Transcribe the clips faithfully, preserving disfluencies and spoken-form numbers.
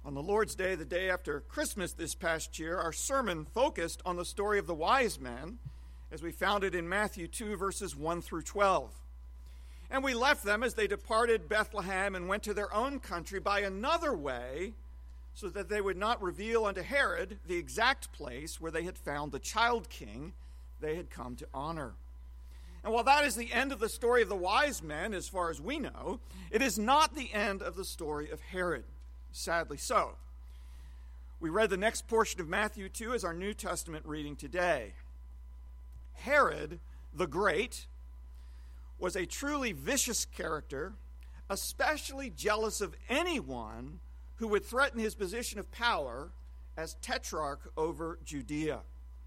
On the Lord's Day, the day after Christmas this past year, our sermon focused on the story of the wise men as we found it in Matthew two, verses one through twelve. And we left them as they departed Bethlehem and went to their own country by another way, so that they would not reveal unto Herod the exact place where they had found the child king they had come to honor. And while that is the end of the story of the wise men, as far as we know, it is not the end of the story of Herod. Sadly so. We read the next portion of Matthew two as our New Testament reading today. Herod the Great was a truly vicious character, especially jealous of anyone who would threaten his position of power as tetrarch over Judea.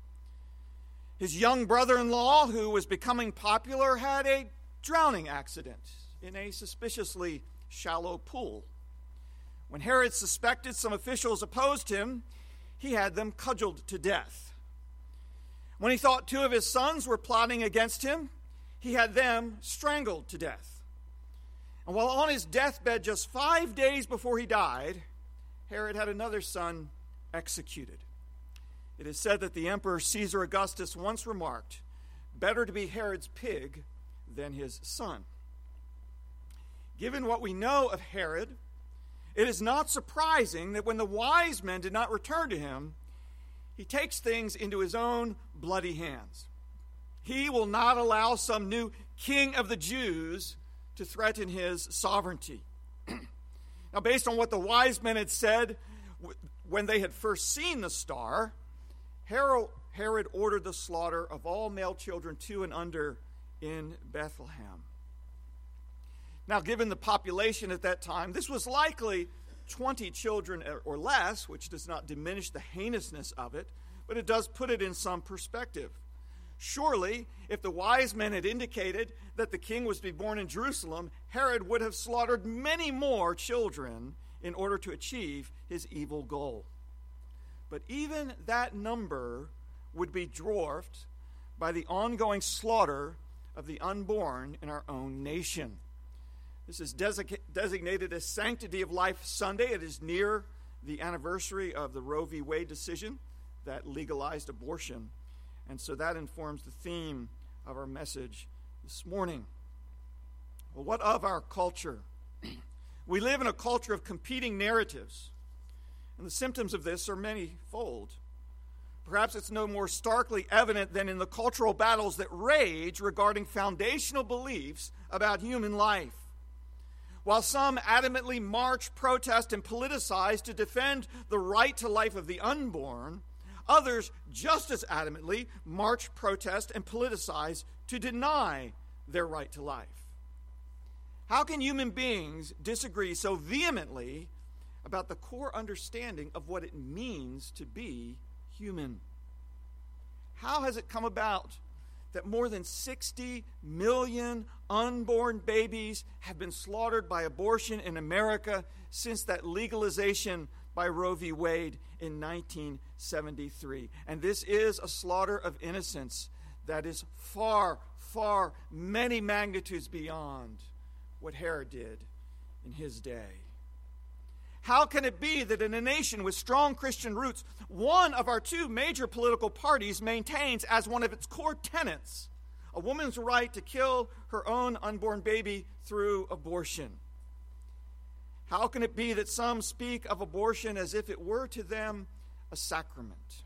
His young brother-in-law, who was becoming popular, had a drowning accident in a suspiciously shallow pool. When Herod suspected some officials opposed him, he had them cudgeled to death. When he thought two of his sons were plotting against him, he had them strangled to death. And while on his deathbed just five days before he died, Herod had another son executed. It is said that the Emperor Caesar Augustus once remarked, "Better to be Herod's pig than his son." Given what we know of Herod, it is not surprising that when the wise men did not return to him, he takes things into his own bloody hands. He will not allow some new king of the Jews to threaten his sovereignty. Now, based on what the wise men had said when they had first seen the star, Herod ordered the slaughter of all male children two and under in Bethlehem. Now, given the population at that time, this was likely twenty children or less, which does not diminish the heinousness of it, but it does put it in some perspective. Surely, if the wise men had indicated that the king was to be born in Jerusalem, Herod would have slaughtered many more children in order to achieve his evil goal. But even that number would be dwarfed by the ongoing slaughter of the unborn in our own nation. This is designated as Sanctity of Life Sunday. It is near the anniversary of the Roe v. Wade decision that legalized abortion. And so that informs the theme of our message this morning. Well, what of our culture? We live in a culture of competing narratives, and the symptoms of this are manyfold. Perhaps it's no more starkly evident than in the cultural battles that rage regarding foundational beliefs about human life. While some adamantly march, protest, and politicize to defend the right to life of the unborn, others just as adamantly march, protest, and politicize to deny their right to life. How can human beings disagree so vehemently about the core understanding of what it means to be human? How has it come about that more than sixty million unborn babies have been slaughtered by abortion in America since that legalization by Roe v. Wade in nineteen seventy-three? And this is a slaughter of innocence that is far, far, many magnitudes beyond what Herod did in his day. How can it be that in a nation with strong Christian roots, one of our two major political parties maintains as one of its core tenets a woman's right to kill her own unborn baby through abortion? How can it be that some speak of abortion as if it were to them a sacrament?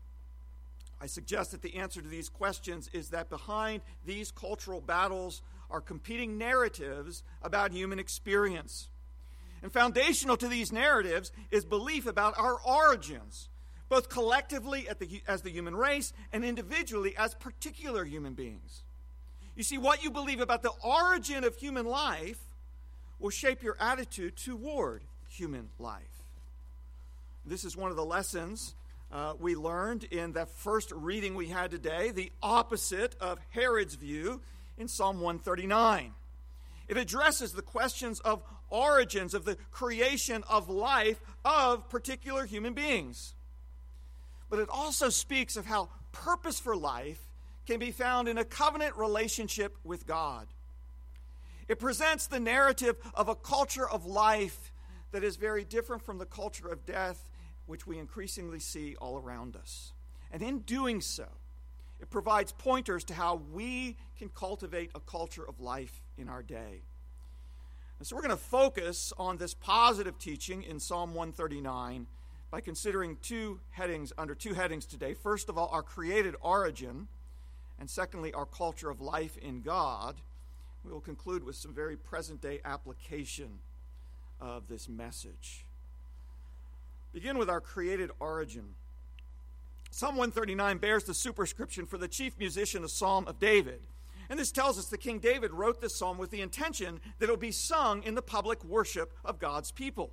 I suggest that the answer to these questions is that behind these cultural battles are competing narratives about human experience. And foundational to these narratives is belief about our origins, both collectively at the, as the human race and individually as particular human beings. You see, what you believe about the origin of human life will shape your attitude toward human life. This is one of the lessons uh, we learned in the first reading we had today, the opposite of Herod's view in Psalm one thirty-nine. It addresses the questions of origins of the creation of life of particular human beings. But it also speaks of how purpose for life can be found in a covenant relationship with God. It presents the narrative of a culture of life that is very different from the culture of death which we increasingly see all around us. And in doing so, it provides pointers to how we can cultivate a culture of life in our day. And so we're going to focus on this positive teaching in Psalm one thirty-nine by considering two headings, under two headings today. First of all, our created origin, and secondly, our culture of life in God. We will conclude with some very present-day application of this message. Begin with our created origin. Psalm one thirty-nine bears the superscription for the chief musician, a psalm of David. And this tells us that King David wrote this psalm with the intention that it will be sung in the public worship of God's people.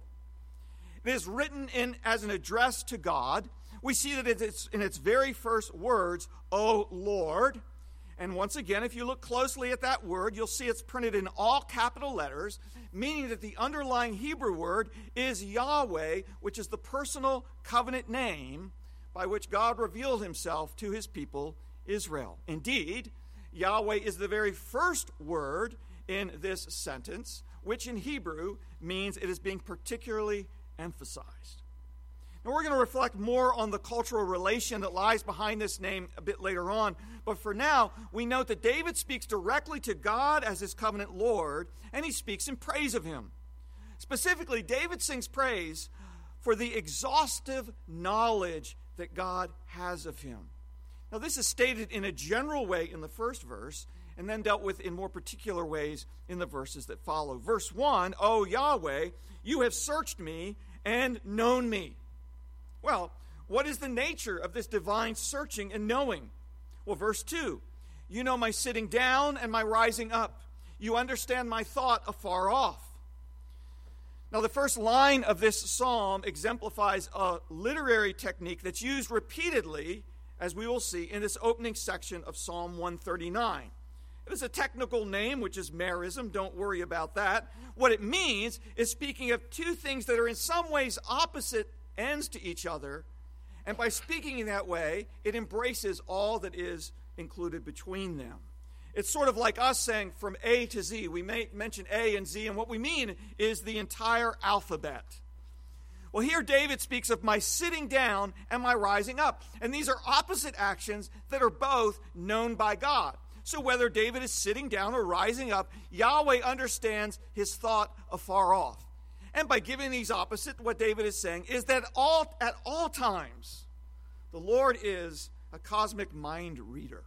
It is written in as an address to God. We see that it's in its very first words, O Lord. And once again, if you look closely at that word, you'll see it's printed in all capital letters, meaning that the underlying Hebrew word is Yahweh, which is the personal covenant name by which God revealed himself to his people, Israel. Indeed, Yahweh is the very first word in this sentence, which in Hebrew means it is being particularly emphasized. Now, we're going to reflect more on the cultural relation that lies behind this name a bit later on, but for now, we note that David speaks directly to God as his covenant Lord, and he speaks in praise of him. Specifically, David sings praise for the exhaustive knowledge that God has of him. Now, this is stated in a general way in the first verse, and then dealt with in more particular ways in the verses that follow. Verse one, O Yahweh, you have searched me and known me. Well, what is the nature of this divine searching and knowing? Well, verse two, you know my sitting down and my rising up. You understand my thought afar off. Now, the first line of this psalm exemplifies a literary technique that's used repeatedly, as we will see, in this opening section of Psalm one thirty-nine. It is a technical name, which is merism. Don't worry about that. What it means is speaking of two things that are in some ways opposite ends to each other, and by speaking in that way, it embraces all that is included between them. It's sort of like us saying from A to Z. We may mention A and Z, and what we mean is the entire alphabet. Well, here David speaks of my sitting down and my rising up, and these are opposite actions that are both known by God. So whether David is sitting down or rising up, Yahweh understands his thought afar off. And by giving these opposite, what David is saying is that all at all times, the Lord is a cosmic mind reader.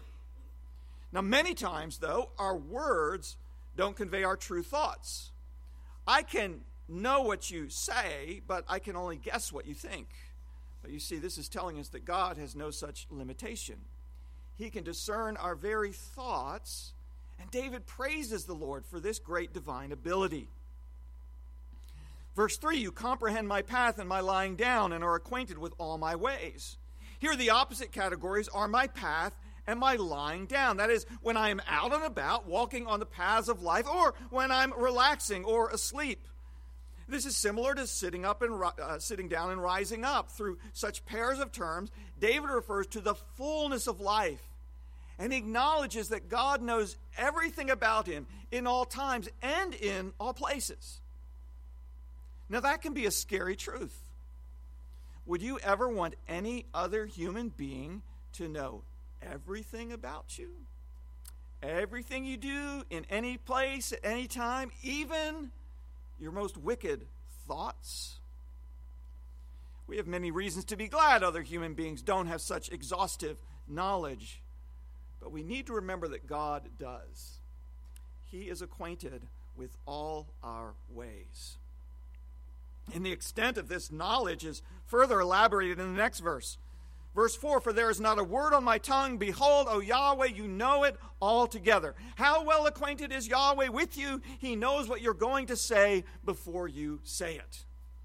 Now, many times, though, our words don't convey our true thoughts. I can know what you say, but I can only guess what you think. But you see, this is telling us that God has no such limitation. He can discern our very thoughts, and David praises the Lord for this great divine ability. Verse three, you comprehend my path and my lying down and are acquainted with all my ways. Here the opposite categories are my path and my lying down. That is, when I am out and about, walking on the paths of life, or when I'm relaxing or asleep. This is similar to sitting up and uh, sitting down and rising up. Through such pairs of terms, David refers to the fullness of life, and he acknowledges that God knows everything about him in all times and in all places. Now, that can be a scary truth. Would you ever want any other human being to know everything about you? Everything you do in any place, at any time, even your most wicked thoughts? We have many reasons to be glad other human beings don't have such exhaustive knowledge, but we need to remember that God does. He is acquainted with all our ways. And the extent of this knowledge is further elaborated in the next verse. Verse four, for there is not a word on my tongue. Behold, O Yahweh, you know it altogether. How well acquainted is Yahweh with you? He knows what you're going to say before you say it.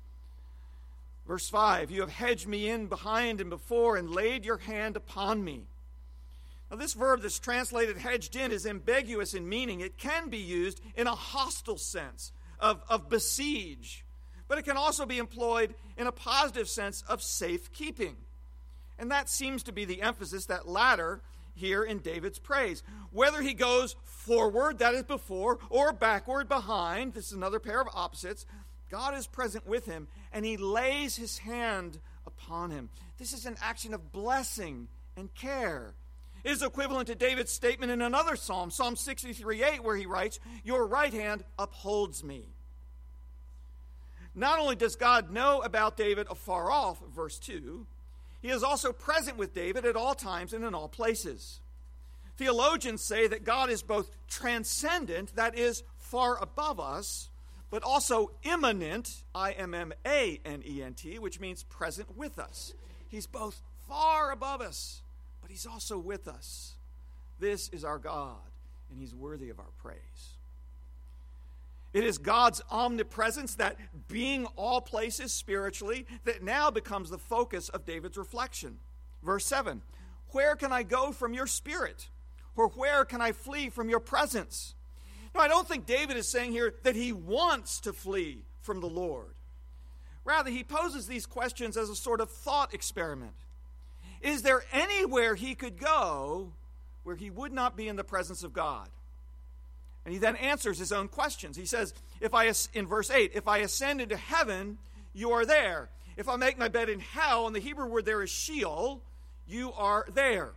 Verse five, you have hedged me in behind and before and laid your hand upon me. Now, this verb that's translated hedged in is ambiguous in meaning. It can be used in a hostile sense of, of besiege, but it can also be employed in a positive sense of safekeeping. And that seems to be the emphasis, that latter, here in David's praise. Whether he goes forward, that is before, or backward, behind, this is another pair of opposites, God is present with him, and he lays his hand upon him. This is an action of blessing and care. It is equivalent to David's statement in another psalm, Psalm sixty-three eight, where he writes, "Your right hand upholds me." Not only does God know about David afar off, verse two, he is also present with David at all times and in all places. Theologians say that God is both transcendent, that is, far above us, but also immanent, I M M A N E N T, which means present with us. He's both far above us, but he's also with us. This is our God, and he's worthy of our praise. It is God's omnipresence, that being all places spiritually, that now becomes the focus of David's reflection. Verse seven, "Where can I go from your spirit? Or where can I flee from your presence?" Now, I don't think David is saying here that he wants to flee from the Lord. Rather, he poses these questions as a sort of thought experiment. Is there anywhere he could go where he would not be in the presence of God? And he then answers his own questions. He says, if I, in verse eight, "If I ascend into heaven, you are there. If I make my bed in hell," and the Hebrew word there is Sheol, "you are there."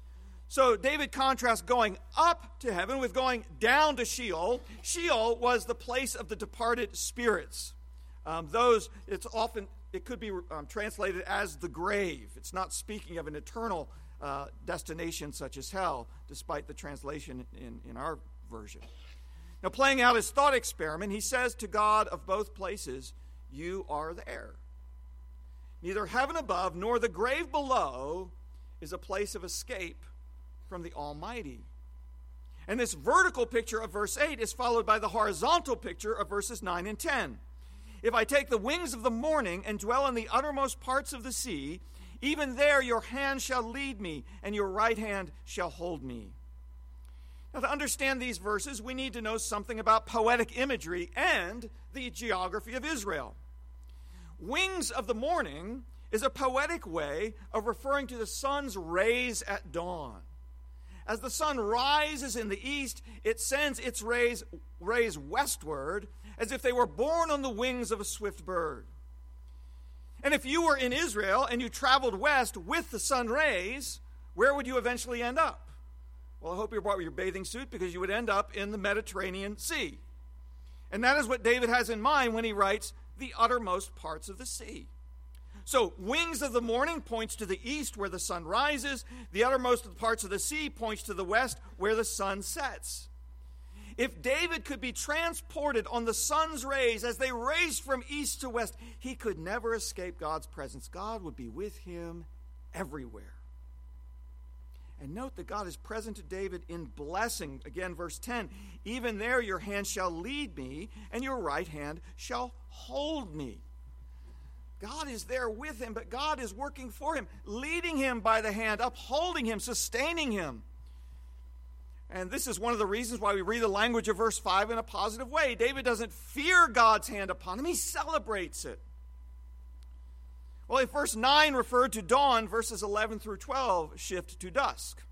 So David contrasts going up to heaven with going down to Sheol. Sheol was the place of the departed spirits. Um, those, it's often, it could be um, translated as the grave. It's not speaking of an eternal uh, destination such as hell, despite the translation in, in our version. Now, playing out his thought experiment, he says to God of both places, "You are there. Neither heaven above nor the grave below is a place of escape from the Almighty." And this vertical picture of verse eight is followed by the horizontal picture of verses nine and ten. "If I take the wings of the morning and dwell in the uttermost parts of the sea, even there your hand shall lead me, and your right hand shall hold me." Now, to understand these verses, we need to know something about poetic imagery and the geography of Israel. Wings of the morning is a poetic way of referring to the sun's rays at dawn. As the sun rises in the east, it sends its rays, rays westward as if they were borne on the wings of a swift bird. And if you were in Israel and you traveled west with the sun rays, where would you eventually end up? Well, I hope you brought your bathing suit, because you would end up in the Mediterranean Sea. And that is what David has in mind when he writes the uttermost parts of the sea. So, wings of the morning points to the east where the sun rises. The uttermost of the parts of the sea points to the west where the sun sets. If David could be transported on the sun's rays as they raced from east to west, he could never escape God's presence. God would be with him everywhere. And note that God is present to David in blessing. Again, verse ten, "Even there your hand shall lead me, and your right hand shall hold me." God is there with him, but God is working for him, leading him by the hand, upholding him, sustaining him. And this is one of the reasons why we read the language of verse five in a positive way. David doesn't fear God's hand upon him, he celebrates it. Well, if verse nine referred to dawn, verses eleven through twelve shift to dusk.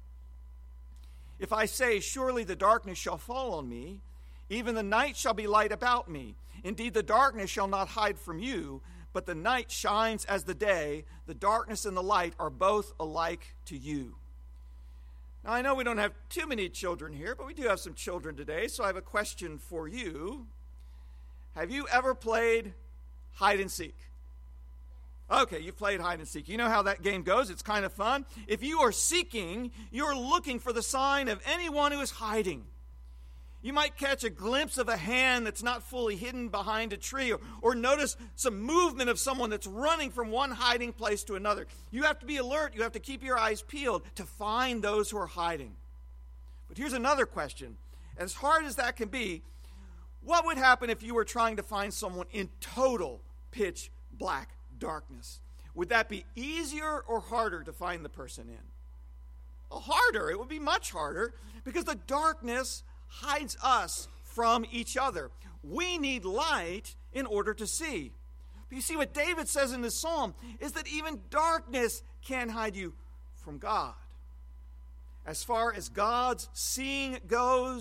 "If I say, surely the darkness shall fall on me, even the night shall be light about me. Indeed, the darkness shall not hide from you, but the night shines as the day. The darkness and the light are both alike to you." Now, I know we don't have too many children here, but we do have some children today, so I have a question for you. Have you ever played hide and seek? Okay, you've played hide and seek. You know how that game goes. It's kind of fun. If you are seeking, you're looking for the sign of anyone who is hiding. You might catch a glimpse of a hand that's not fully hidden behind a tree, or, or notice some movement of someone that's running from one hiding place to another. You have to be alert. You have to keep your eyes peeled to find those who are hiding. But here's another question. As hard as that can be, what would happen if you were trying to find someone in total pitch black darkness? Would that be easier or harder to find the person in? Well, harder. It would be much harder, because the darkness hides us from each other. We need light in order to see. But you see, what David says in this psalm is that even darkness can hide you from God. As far as God's seeing goes,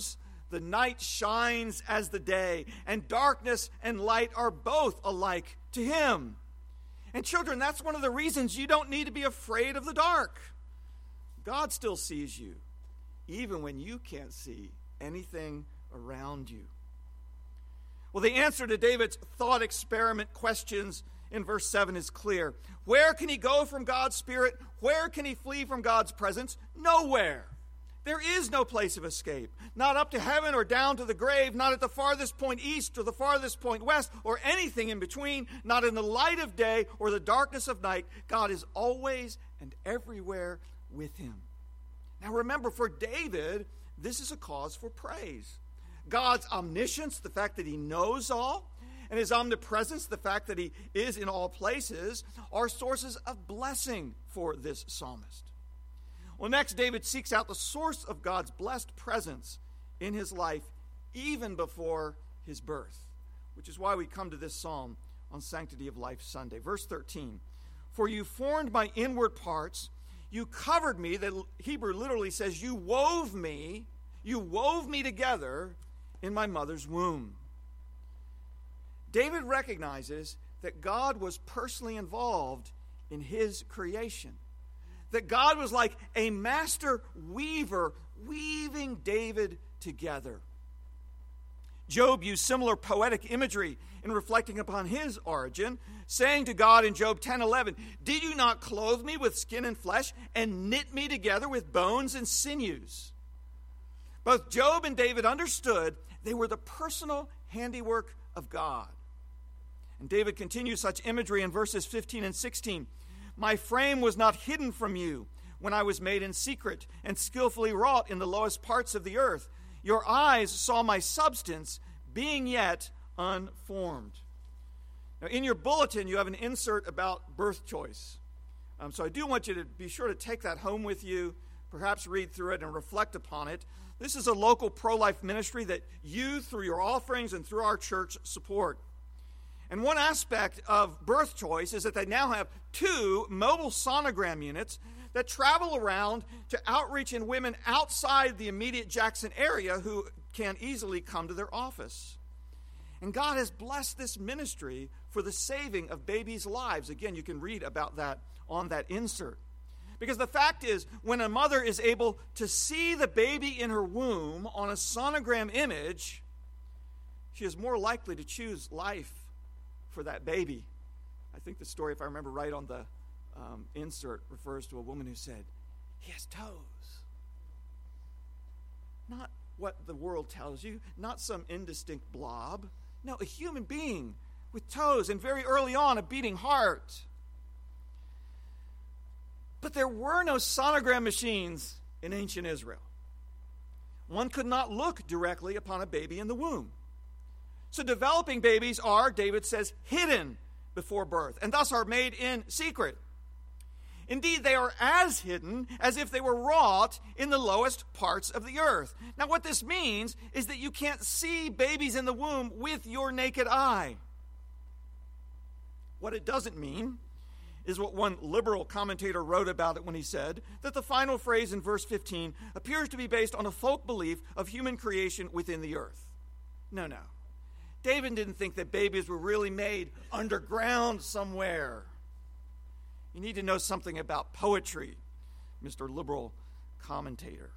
The night shines as the day, and darkness and light are both alike to him. And children, that's one of the reasons you don't need to be afraid of the dark. God still sees you, even when you can't see anything around you. Well, the answer to David's thought experiment questions in verse seven is clear. Where can he go from God's Spirit? Where can he flee from God's presence? Nowhere. There is no place of escape. Not up to heaven or down to the grave, not at the farthest point east or the farthest point west or anything in between, not in the light of day or the darkness of night. God is always and everywhere with him. Now remember, for David, this is a cause for praise. God's omniscience, the fact that he knows all, and his omnipresence, the fact that he is in all places, are sources of blessing for this psalmist. Well, next, David seeks out the source of God's blessed presence in his life even before his birth, which is why we come to this psalm on Sanctity of Life Sunday. Verse thirteen, for you formed my inward parts, you covered me. The Hebrew literally says you wove me, you wove me together in my mother's womb. David recognizes that God was personally involved in his creation. That God was like a master weaver weaving David together. Job used similar poetic imagery in reflecting upon his origin, saying to God in Job ten eleven, did you not clothe me with skin and flesh and knit me together with bones and sinews? Both Job and David understood they were the personal handiwork of God. And David continues such imagery in verses fifteen and sixteen. My frame was not hidden from you when I was made in secret and skillfully wrought in the lowest parts of the earth. Your eyes saw my substance being yet unformed. Now, in your bulletin, you have an insert about birth choice. Um, so I do want you to be sure to take that home with you, perhaps read through it and reflect upon it. This is a local pro-life ministry that you, through your offerings and through our church, support. And one aspect of birth choice is that they now have two mobile sonogram units that travel around to outreach in women outside the immediate Jackson area who can easily come to their office. And God has blessed this ministry for the saving of babies' lives. Again, you can read about that on that insert. Because the fact is, when a mother is able to see the baby in her womb on a sonogram image, she is more likely to choose life for that baby. I think the story, if I remember right on the um, insert, refers to a woman who said, he has toes. Not what the world tells you, not some indistinct blob. No, a human being with toes and very early on a beating heart. But there were no sonogram machines in ancient Israel. One could not look directly upon a baby in the womb. So developing babies are, David says, hidden before birth, and thus are made in secret. Indeed, they are as hidden as if they were wrought in the lowest parts of the earth. Now, what this means is that you can't see babies in the womb with your naked eye. What it doesn't mean is what one liberal commentator wrote about it when he said that the final phrase in verse fifteen appears to be based on a folk belief of human creation within the earth. No, no. David didn't think that babies were really made underground somewhere. You need to know something about poetry, Mister Liberal commentator.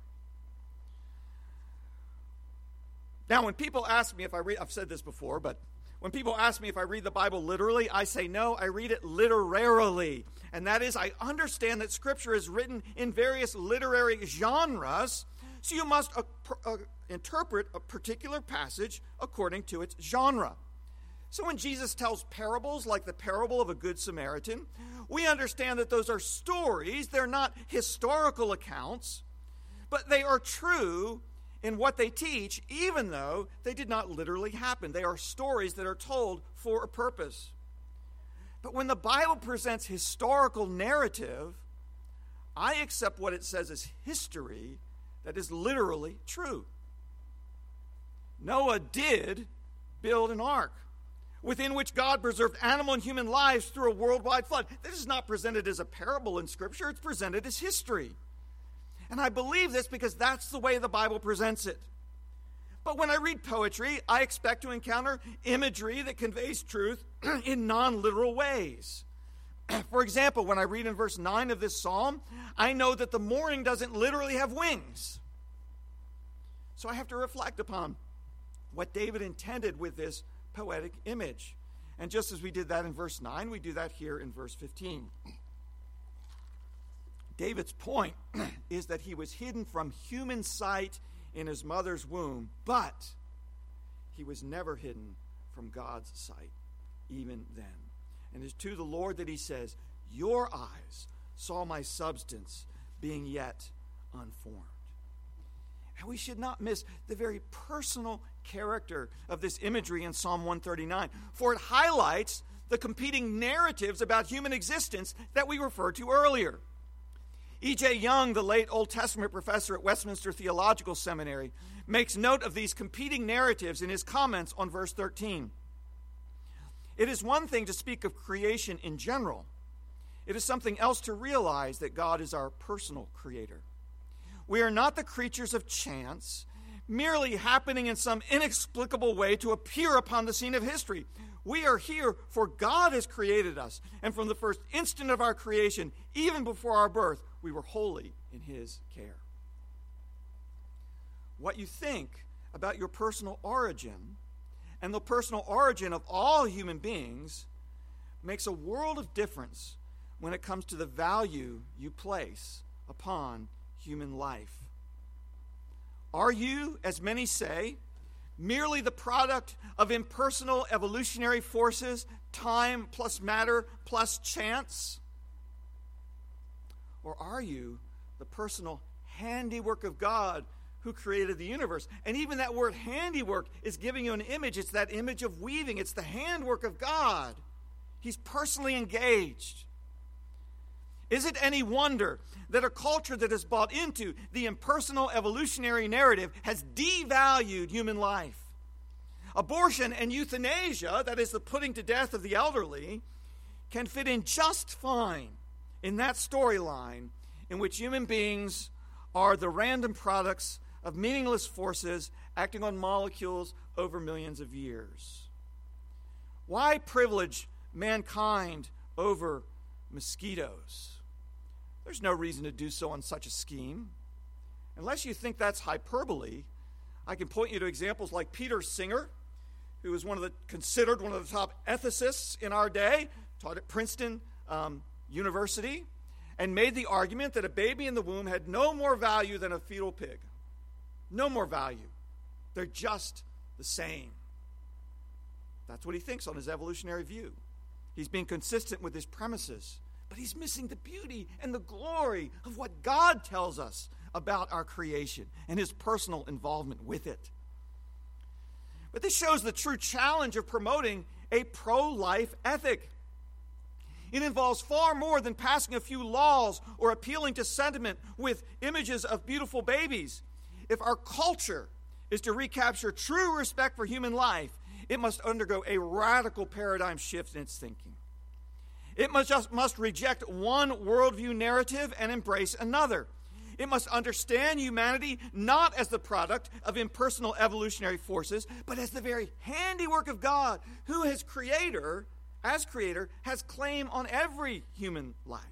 Now, when people ask me if I read, I've said this before, but when people ask me if I read the Bible literally, I say no, I read it literarily. And that is, I understand that Scripture is written in various literary genres, so you must uh, uh, interpret a particular passage according to its genre. So when Jesus tells parables like the parable of a Good Samaritan, we understand that those are stories. They're not historical accounts, but they are true in what they teach, even though they did not literally happen. They are stories that are told for a purpose. But when the Bible presents historical narrative, I accept what it says as history that is literally true. Noah did build an ark within which God preserved animal and human lives through a worldwide flood. This is not presented as a parable in Scripture. It's presented as history. And I believe this because that's the way the Bible presents it. But when I read poetry, I expect to encounter imagery that conveys truth in non-literal ways. For example, when I read in verse nine of this psalm, I know that the morning doesn't literally have wings. So I have to reflect upon what David intended with this poetic image. And just as we did that in verse nine, we do that here in verse fifteen. David's point is that he was hidden from human sight in his mother's womb, but he was never hidden from God's sight, even then. And it's to the Lord that he says, your eyes saw my substance being yet unformed. And we should not miss the very personal character of this imagery in Psalm one thirty-nine, for it highlights the competing narratives about human existence that we referred to earlier. E J Young, the late Old Testament professor at Westminster Theological Seminary, makes note of these competing narratives in his comments on verse thirteen. It is one thing to speak of creation in general. It is something else to realize that God is our personal creator. We are not the creatures of chance, merely happening in some inexplicable way to appear upon the scene of history. We are here for God has created us, and from the first instant of our creation, even before our birth, we were wholly in his care. What you think about your personal origin and the personal origin of all human beings makes a world of difference when it comes to the value you place upon human life. Are you, as many say, merely the product of impersonal evolutionary forces, time plus matter plus chance? Or are you the personal handiwork of God who created the universe? And even that word handiwork is giving you an image. It's that image of weaving. It's the handwork of God. He's personally engaged. Is it any wonder that a culture that has bought into the impersonal evolutionary narrative has devalued human life? Abortion and euthanasia, that is the putting to death of the elderly, can fit in just fine in that storyline in which human beings are the random products of meaningless forces acting on molecules over millions of years. Why privilege mankind over mosquitoes? There's no reason to do so on such a scheme. Unless you think that's hyperbole, I can point you to examples like Peter Singer, who is one of the considered one of the top ethicists in our day, taught at Princeton um, University, and made the argument that a baby in the womb had no more value than a fetal pig. No more value. They're just the same. That's what he thinks on his evolutionary view. He's being consistent with his premises, but he's missing the beauty and the glory of what God tells us about our creation and his personal involvement with it. But this shows the true challenge of promoting a pro-life ethic. It involves far more than passing a few laws or appealing to sentiment with images of beautiful babies. If our culture is to recapture true respect for human life, it must undergo a radical paradigm shift in its thinking. It must just must reject one worldview narrative and embrace another. It must understand humanity not as the product of impersonal evolutionary forces, but as the very handiwork of God, who as creator, as creator, has claim on every human life.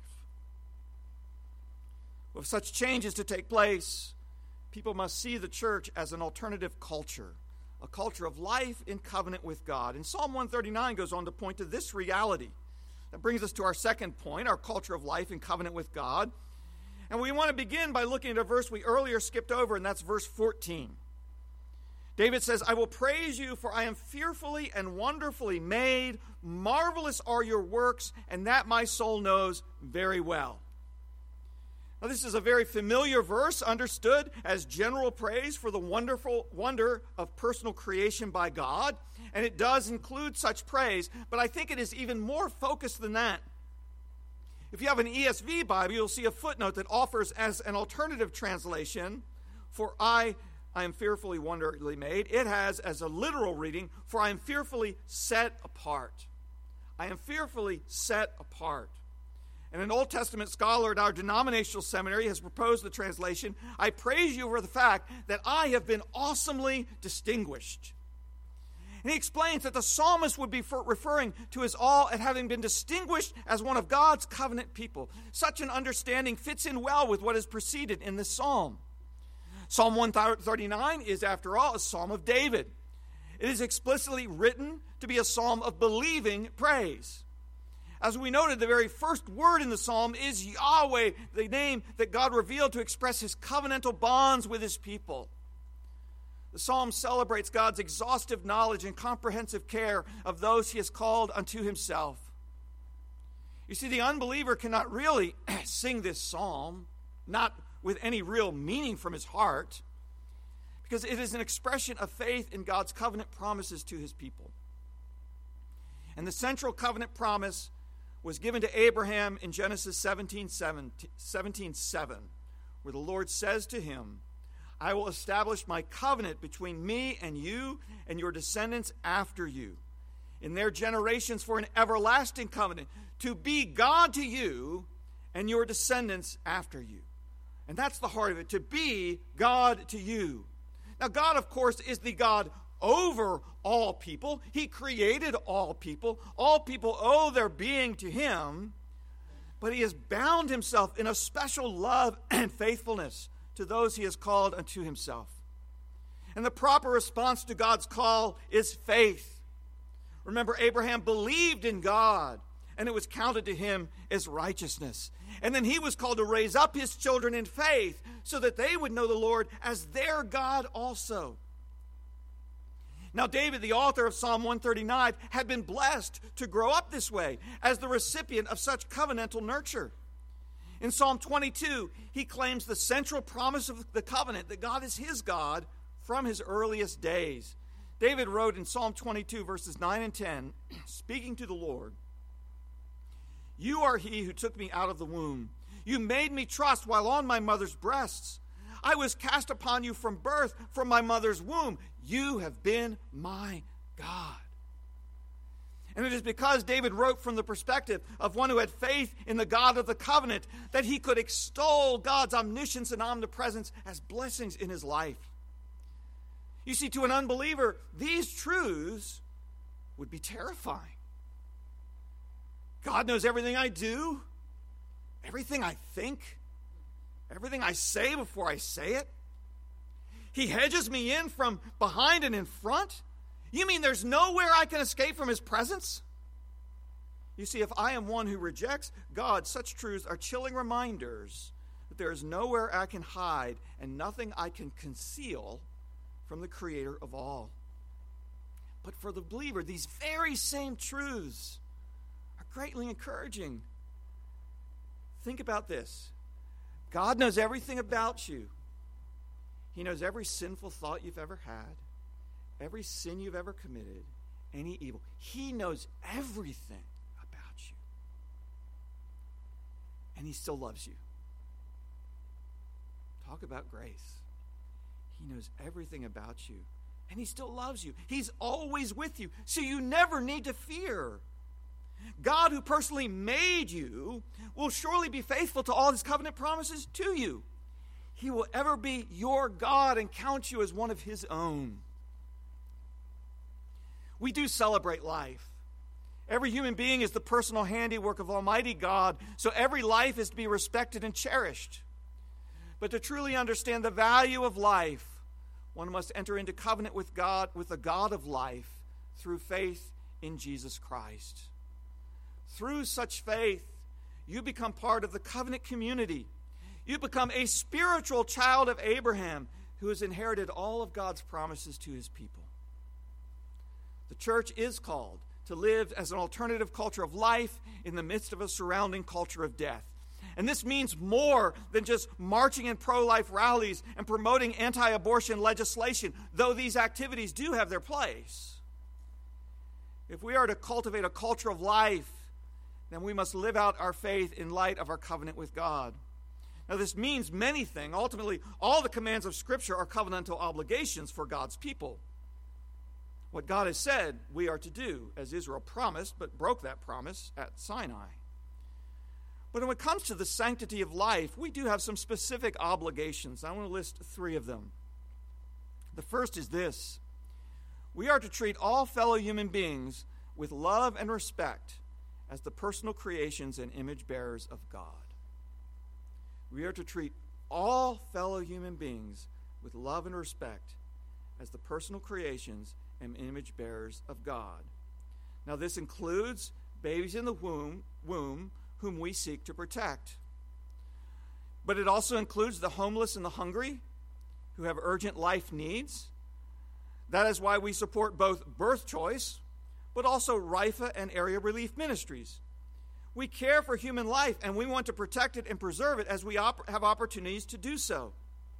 With such changes to take place, people must see the church as an alternative culture, a culture of life in covenant with God. And Psalm one thirty-nine goes on to point to this reality. That brings us to our second point, our culture of life in covenant with God. And we want to begin by looking at a verse we earlier skipped over, and that's verse fourteen. David says, I will praise you, for I am fearfully and wonderfully made. Marvelous are your works, and that my soul knows very well. Now, this is a very familiar verse, understood as general praise for the wonderful wonder of personal creation by God, and it does include such praise, but I think it is even more focused than that. If you have an E S V Bible, you'll see a footnote that offers as an alternative translation, for I, I am fearfully, wonderfully made. It has as a literal reading, for I am fearfully set apart. I am fearfully set apart. And an Old Testament scholar at our denominational seminary has proposed the translation, I praise you for the fact that I have been awesomely distinguished. And he explains that the psalmist would be referring to his all at having been distinguished as one of God's covenant people. Such an understanding fits in well with what is preceded in this psalm. Psalm one thirty-nine is, after all, a psalm of David. It is explicitly written to be a psalm of believing praise. As we noted, the very first word in the psalm is Yahweh, the name that God revealed to express his covenantal bonds with his people. The psalm celebrates God's exhaustive knowledge and comprehensive care of those he has called unto himself. You see, the unbeliever cannot really sing this psalm, not with any real meaning from his heart, because it is an expression of faith in God's covenant promises to his people. And the central covenant promise was given to Abraham in Genesis seventeen seven, where the Lord says to him, I will establish my covenant between me and you and your descendants after you, in their generations for an everlasting covenant, to be God to you and your descendants after you. And that's the heart of it, to be God to you. Now, God, of course, is the God over all people. He created all people. All people owe their being to him. But he has bound himself in a special love and faithfulness to those he has called unto himself. And the proper response to God's call is faith. Remember, Abraham believed in God, and it was counted to him as righteousness. And then he was called to raise up his children in faith so that they would know the Lord as their God also. Now, David, the author of Psalm one thirty-nine, had been blessed to grow up this way as the recipient of such covenantal nurture. In Psalm twenty-two, he claims the central promise of the covenant, that God is his God from his earliest days. David wrote in Psalm twenty-two, verses nine and ten, speaking to the Lord, You are he who took me out of the womb. You made me trust while on my mother's breasts. I was cast upon you from birth, from my mother's womb. You have been my God. And it is because David wrote from the perspective of one who had faith in the God of the covenant that he could extol God's omniscience and omnipresence as blessings in his life. You see, to an unbeliever, these truths would be terrifying. God knows everything I do, everything I think, everything I say before I say it. He hedges me in from behind and in front. You mean there's nowhere I can escape from his presence? You see, if I am one who rejects God, such truths are chilling reminders that there is nowhere I can hide and nothing I can conceal from the Creator of all. But for the believer, these very same truths are greatly encouraging. Think about this. God knows everything about you. He knows every sinful thought you've ever had, every sin you've ever committed, any evil. He knows everything about you. And he still loves you. Talk about grace. He knows everything about you, and he still loves you. He's always with you, so you never need to fear. God, who personally made you, will surely be faithful to all his covenant promises to you. He will ever be your God and count you as one of his own. We do celebrate life. Every human being is the personal handiwork of Almighty God, so every life is to be respected and cherished. But to truly understand the value of life, one must enter into covenant with God, with the God of life, through faith in Jesus Christ. Through such faith, you become part of the covenant community. You become a spiritual child of Abraham who has inherited all of God's promises to his people. The church is called to live as an alternative culture of life in the midst of a surrounding culture of death. And this means more than just marching in pro-life rallies and promoting anti-abortion legislation, though these activities do have their place. If we are to cultivate a culture of life, then we must live out our faith in light of our covenant with God. Now, this means many things. Ultimately, all the commands of Scripture are covenantal obligations for God's people. What God has said we are to do, as Israel promised, but broke that promise at Sinai. But when it comes to the sanctity of life, we do have some specific obligations. I want to list three of them. The first is this: we are to treat all fellow human beings with love and respect as the personal creations and image bearers of God. We are to treat all fellow human beings with love and respect as the personal creations and image bearers of God. Now, this includes babies in the womb, womb whom we seek to protect. But it also includes the homeless and the hungry who have urgent life needs. That is why we support both Birth Choice, but also R I F A and Area Relief Ministries. We care for human life, and we want to protect it and preserve it as we op- have opportunities to do so.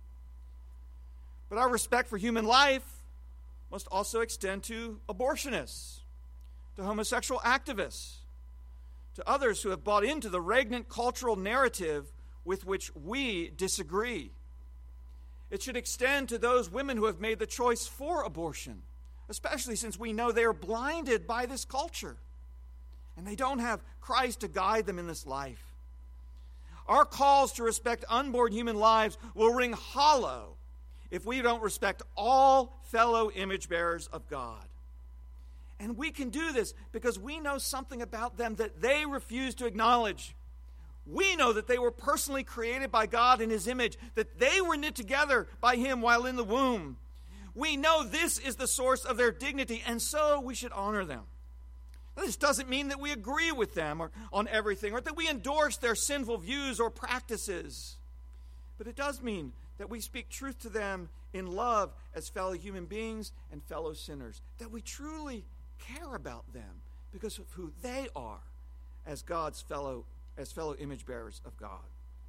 But our respect for human life must also extend to abortionists, to homosexual activists, to others who have bought into the regnant cultural narrative with which we disagree. It should extend to those women who have made the choice for abortion, especially since we know they are blinded by this culture and they don't have Christ to guide them in this life. Our calls to respect unborn human lives will ring hollow if we don't respect all fellow image bearers of God. And we can do this because we know something about them that they refuse to acknowledge. We know that they were personally created by God in His image, that they were knit together by Him while in the womb. We know this is the source of their dignity, and so we should honor them. Now, this doesn't mean that we agree with them or on everything, or that we endorse their sinful views or practices. But it does mean that we speak truth to them in love as fellow human beings and fellow sinners, that we truly care about them because of who they are as God's fellow as fellow image bearers of God.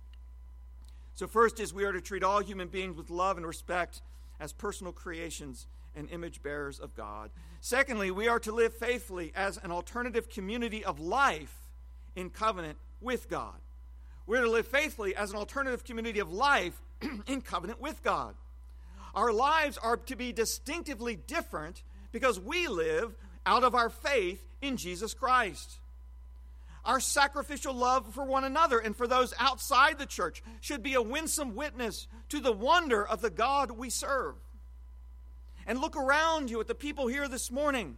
So first is we are to treat all human beings with love and respect as personal creations and image bearers of God. Secondly, we are to live faithfully as an alternative community of life in covenant with God. We're to live faithfully as an alternative community of life in covenant with God. Our lives are to be distinctively different because we live out of our faith in Jesus Christ. Our sacrificial love for one another and for those outside the church should be a winsome witness to the wonder of the God we serve. And look around you at the people here this morning.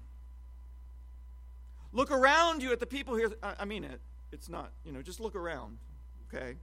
Look around you at the people here. I mean it. It's not, you know, just look around, okay?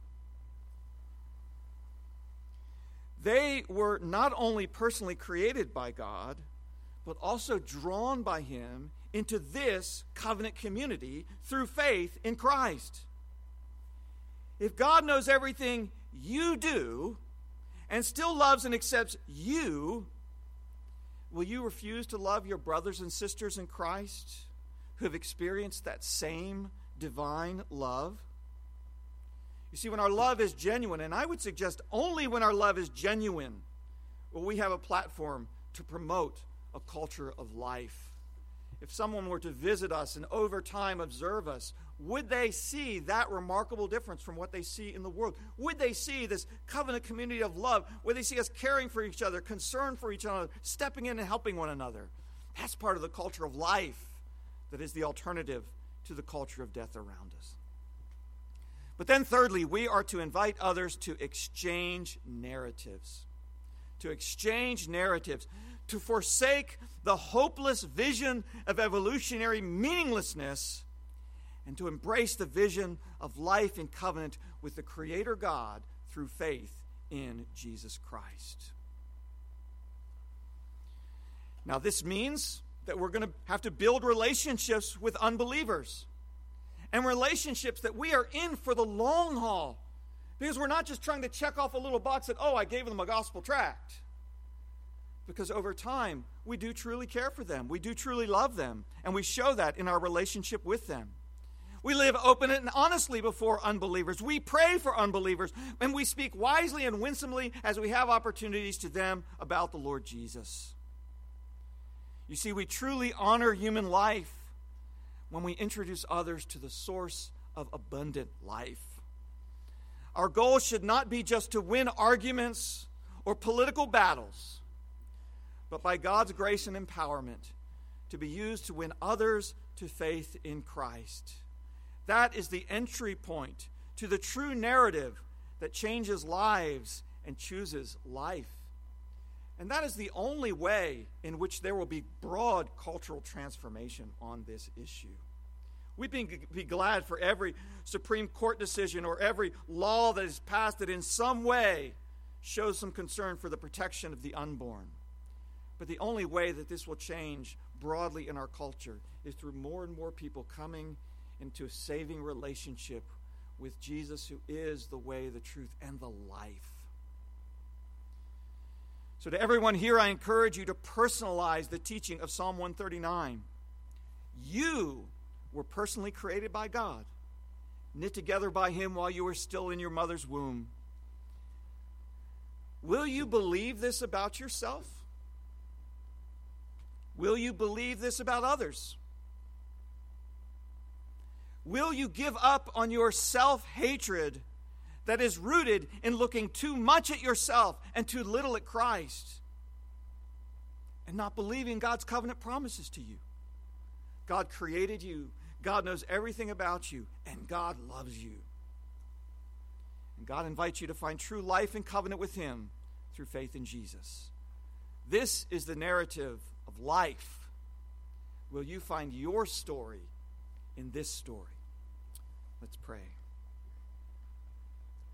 They were not only personally created by God, but also drawn by Him into this covenant community through faith in Christ. If God knows everything you do and still loves and accepts you, will you refuse to love your brothers and sisters in Christ who have experienced that same divine love? You see, when our love is genuine, and I would suggest only when our love is genuine, will we have a platform to promote a culture of life. If someone were to visit us and over time observe us, would they see that remarkable difference from what they see in the world? Would they see this covenant community of love? Would they see us caring for each other, concerned for each other, stepping in and helping one another? That's part of the culture of life that is the alternative to the culture of death around us. But then thirdly, we are to invite others to exchange narratives. To exchange narratives. To forsake the hopeless vision of evolutionary meaninglessness and to embrace the vision of life in covenant with the Creator God through faith in Jesus Christ. Now, this means that we're going to have to build relationships with unbelievers and relationships that we are in for the long haul, because we're not just trying to check off a little box that, oh, I gave them a gospel tract. Because over time, we do truly care for them. We do truly love them. And we show that in our relationship with them. We live open and honestly before unbelievers. We pray for unbelievers. And we speak wisely and winsomely as we have opportunities to them about the Lord Jesus. You see, we truly honor human life when we introduce others to the source of abundant life. Our goal should not be just to win arguments or political battles, but by God's grace and empowerment, to be used to win others to faith in Christ. That is the entry point to the true narrative that changes lives and chooses life. And that is the only way in which there will be broad cultural transformation on this issue. We'd be, be glad for every Supreme Court decision or every law that is passed that in some way shows some concern for the protection of the unborn. But the only way that this will change broadly in our culture is through more and more people coming into a saving relationship with Jesus, who is the way, the truth, and the life. So to everyone here, I encourage you to personalize the teaching of Psalm one thirty-nine. You were personally created by God, knit together by him while you were still in your mother's womb. Will you believe this about yourself? Will you believe this about others? Will you give up on your self-hatred that is rooted in looking too much at yourself and too little at Christ, and not believing God's covenant promises to you? God created you. God knows everything about you, and God loves you. And God invites you to find true life and covenant with him through faith in Jesus. This is the narrative of life. Will you find your story in this story? Let's pray.